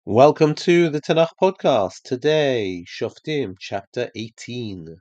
Welcome to the Tanakh podcast. Today, Shoftim, chapter 18.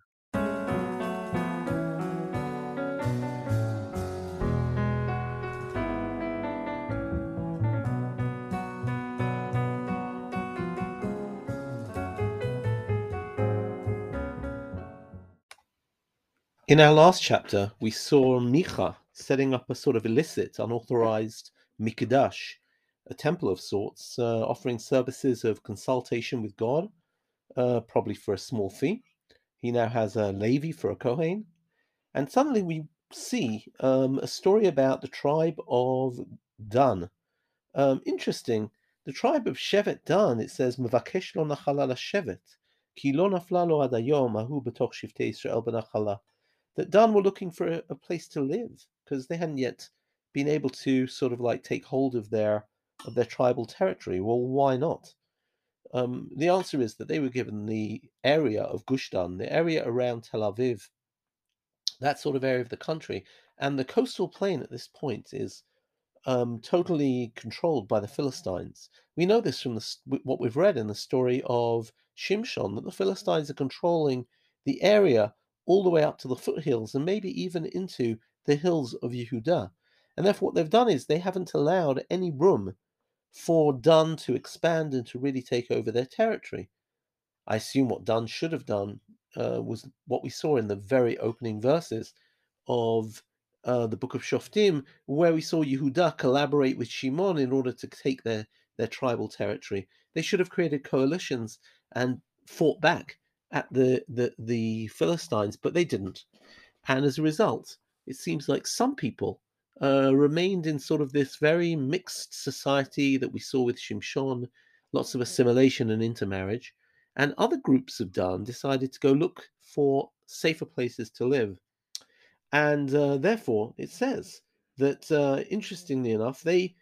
In our last chapter, we saw Micha setting up a sort of illicit, unauthorized mikdash, a temple of sorts, offering services of consultation with God, probably for a small fee. He now has a Levi for a Kohen. And suddenly we see a story about the tribe of Dan. Interesting. The tribe of Shevet Dan, it says, "Mevakesh lo nachala shevet, ki lo nafla lo ad hayom ahu b'toch shiftei Israel b'nachala." That Dan were looking for a place to live because they hadn't yet been able to sort of like take hold of their tribal territory. Well, why not? The answer is that they were given the area of Gush Dan, the area around Tel Aviv, that sort of area of the country, and the coastal plain at this point is totally controlled by the Philistines. We know this from what we've read in the story of Shimshon, that the Philistines are controlling the area all the way up to the foothills and maybe even into the hills of Yehuda. And therefore, what they've done is they haven't allowed any room for Dan to expand and to really take over their territory. I assume what Dan should have done was what we saw in the very opening verses of the book of Shoftim, where we saw Yehuda collaborate with Shimon in order to take their tribal territory. They should have created coalitions and fought back at the Philistines, but they didn't. And as a result, it seems like some people remained in sort of this very mixed society that we saw with Shimshon, lots of assimilation and intermarriage. And other groups of Dan decided to go look for safer places to live. And therefore, it says that, interestingly enough,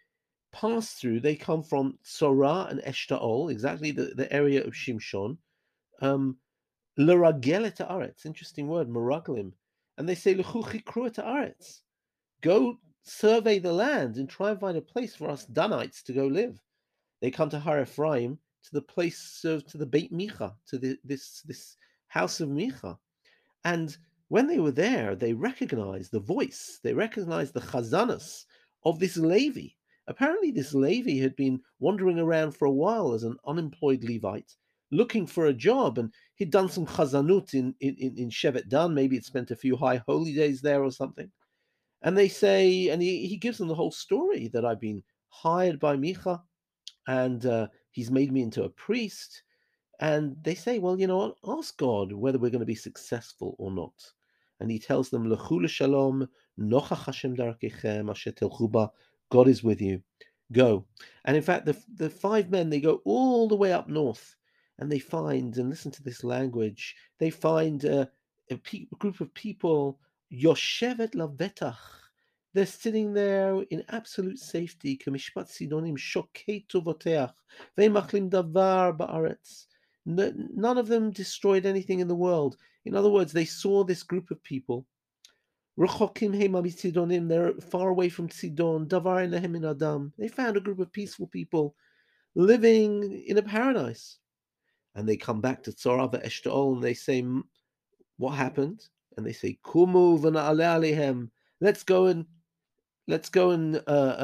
they come from Tzorah and Eshtaol, exactly the area of Shimshon, um, L'ragel et haaretz, interesting word, meraglim. And they say, L'chu chikru et haaretz, go survey the land and try and find a place for us Danites to go live. They come to Har Ephraim, to the place to the Beit Micha, to this house of Micha. And when they were there, they recognized the voice, they recognized the chazanus of this Levi. Apparently, this Levi had been wandering around for a while as an unemployed Levite, looking for a job, and he'd done some chazanut in Shevet Dan. Maybe he'd spent a few high holy days there or something. And they say, and he gives them the whole story that I've been hired by Micha, and he's made me into a priest. And they say, well, you know what? Ask God whether we're going to be successful or not. And he tells them, "Lechu shalom, nochach Hashem darkechem asher telchu ba." God is with you. Go. And in fact, the five men, they go all the way up north, and they find, and listen to this language, they find group of people, Yoshevet lavetach. They're sitting there in absolute safety. Kemishpat sidonim shokei tovoteach ve'machlim davar ba'aretz. None of them destroyed anything in the world. In other words, they saw this group of people. Rechokim hema Sidonim, they're far away from Sidon. Davar lehem min adam. They found a group of peaceful people living in a paradise. And they come back to Tzorah ve'Eshtaol and they say, what happened? And they say, Kumu v'na'aleh alehem. Let's go and let's go and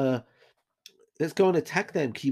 attack them. They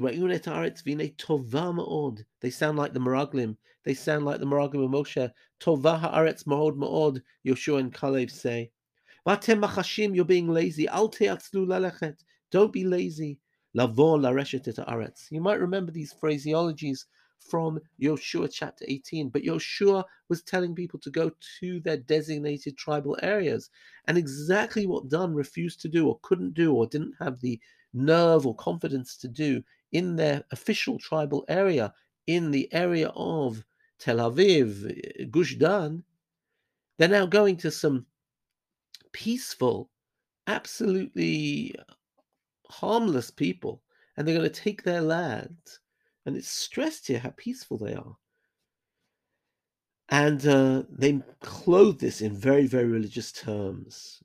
sound like the Meraglim. They sound like the Meraglim of Moshe. Tovah haaretz ma'od ma'od, Yoshua and Caleb say. Vatem machashim, you're being lazy. Al te'atzlu lalechet. Don't be lazy. Lavon lareshet et haaretz. You might remember these phraseologies from Yoshua chapter 18, but Yoshua was telling people to go to their designated tribal areas. And exactly what Dan refused to do or couldn't do or didn't have the nerve or confidence to do in their official tribal area, in the area of Tel Aviv, Gush Dan, they're now going to some peaceful, absolutely harmless people, and they're going to take their land. And it's stressed here how peaceful they are. And they clothe this in very, very religious terms.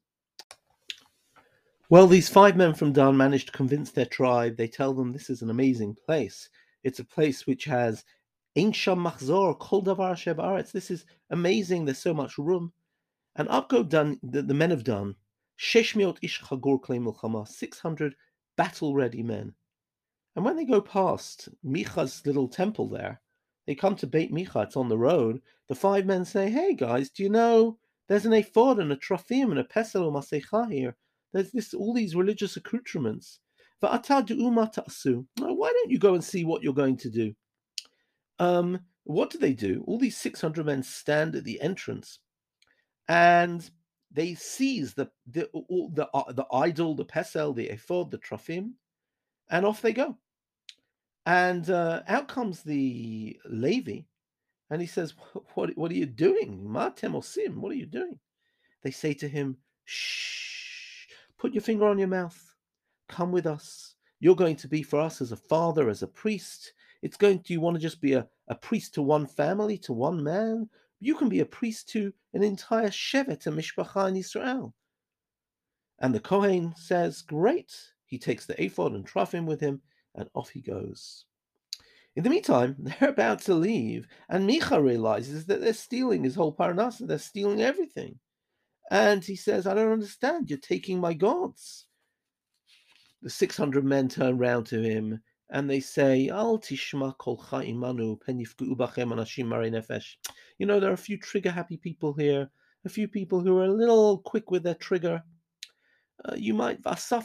Well, these five men from Dan managed to convince their tribe. They tell them this is an amazing place. It's a place which has Ein Sham Machzor, Kol Davar Asher Ba'aretz. This is amazing. There's so much room. And up go Dan, the men of Dan, Sheshmiot Ish Chagor Klei Milchama, 600 battle-ready men. And when they go past Micha's little temple there, they come to Beit Micha, it's on the road. The 5 men say, "Hey guys, do you know there's an ephod and a trophim and a pesel u'maseicha here? There's all these religious accoutrements. Va'ata du'uma ta'asu. Why don't you go and see what you're going to do?" What do they do? All these 600 men stand at the entrance, and they seize the idol, the pesel, the ephod, the trophim, and off they go. And out comes the Levi, and he says, What are you doing? Matem osim, what are you doing?" They say to him, "Shh, put your finger on your mouth. Come with us. You're going to be for us as a father, as a priest. Do you want to just be a priest to one family, to one man? You can be a priest to an entire shevet, a mishpacha in Israel." And the Kohen says, "Great." He takes the ephod and trophim with him, and off he goes. In the meantime, they're about to leave, and Micha realizes that they're stealing his whole parnasa. They're stealing everything. And he says, "I don't understand. You're taking my gods." The 600 men turn round to him, and they say, "Al tishma kolcha imanu pen yifga'u bachem anashim marei nefesh." There are a few trigger-happy people here, a few people who are a little quick with their trigger. You might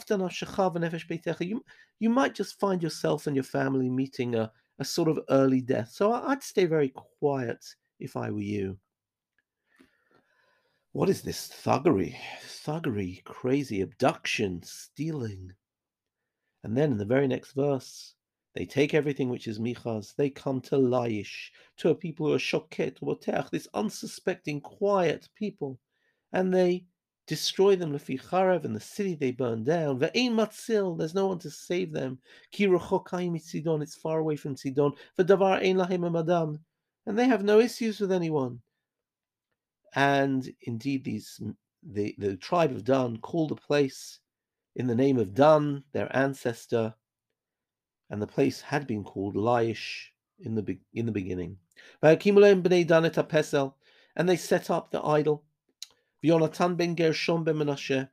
you might just find yourself and your family meeting a sort of early death. So I'd stay very quiet if I were you. What is this thuggery? Thuggery, crazy abduction, stealing. And then in the very next verse, they take everything which is Micha's. They come to Laish, to a people who are shoket, wotech, this unsuspecting, quiet people, and they destroy them. Lefi Charev, and the city they burn down. Ve'ein matzil, there's no one to save them. Ki rechokai mitzidon, it's far away from Sidon. V'davar ein lahem madam, and they have no issues with anyone. And indeed, the tribe of Dan called a place in the name of Dan, their ancestor, and the place had been called Laish in the beginning. And they set up the idol. Yonatan ben Gershom ben Menashe,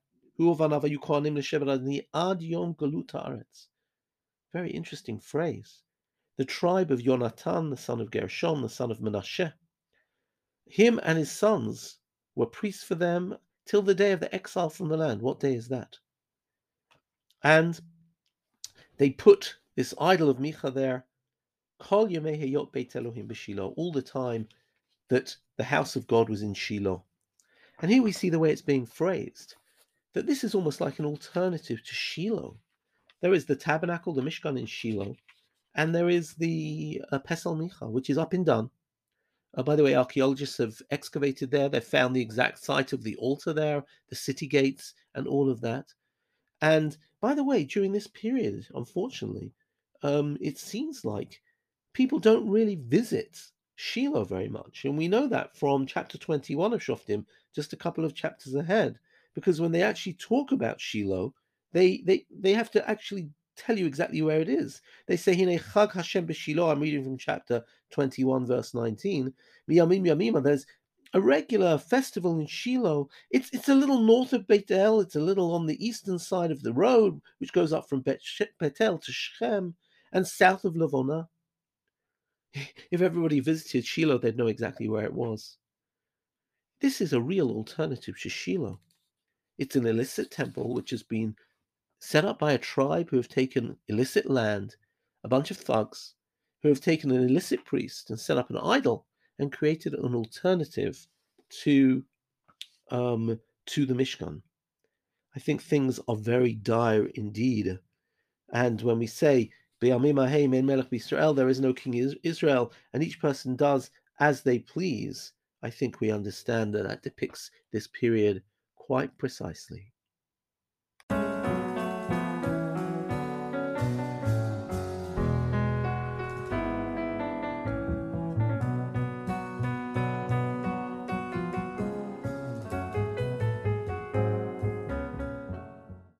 ad yom galut haaretz. Very interesting phrase. The tribe of Yonatan, the son of Gershom, the son of Menashe, him and his sons were priests for them till the day of the exile from the land. What day is that? And they put this idol of Micha there, Kol Yemei Heyot Beit Elohim b'Shiloh, all the time that the house of God was in Shiloh. And here we see the way it's being phrased, that this is almost like an alternative to Shiloh. There is the tabernacle, the Mishkan in Shiloh, and there is the Pesel Micha, which is up in Dan. By the way, archaeologists have excavated there. They've found the exact site of the altar there, the city gates, and all of that. And by the way, during this period, unfortunately, it seems like people don't really visit Shiloh very much. And we know that from chapter 21 of Shoftim, just a couple of chapters ahead, because when they actually talk about Shiloh, they have to actually tell you exactly where it is. They say, Hine Chag Hashem b'Shiloh, I'm reading from chapter 21, verse 19, Miyamim Yamima, there's a regular festival in Shiloh. It's a little north of Beit El. It's a little on the eastern side of the road, which goes up from Bet El to Shechem, and south of Lavona. If everybody visited Shiloh, they'd know exactly where it was. This is a real alternative to Shiloh. It's an illicit temple which has been set up by a tribe who have taken illicit land, a bunch of thugs who have taken an illicit priest and set up an idol and created an alternative to the Mishkan. I think things are very dire indeed. And when we say Be'amim ha'hem ein melech b'Yisrael, there is no king in Israel, and each person does as they please, I think we understand that depicts this period quite precisely.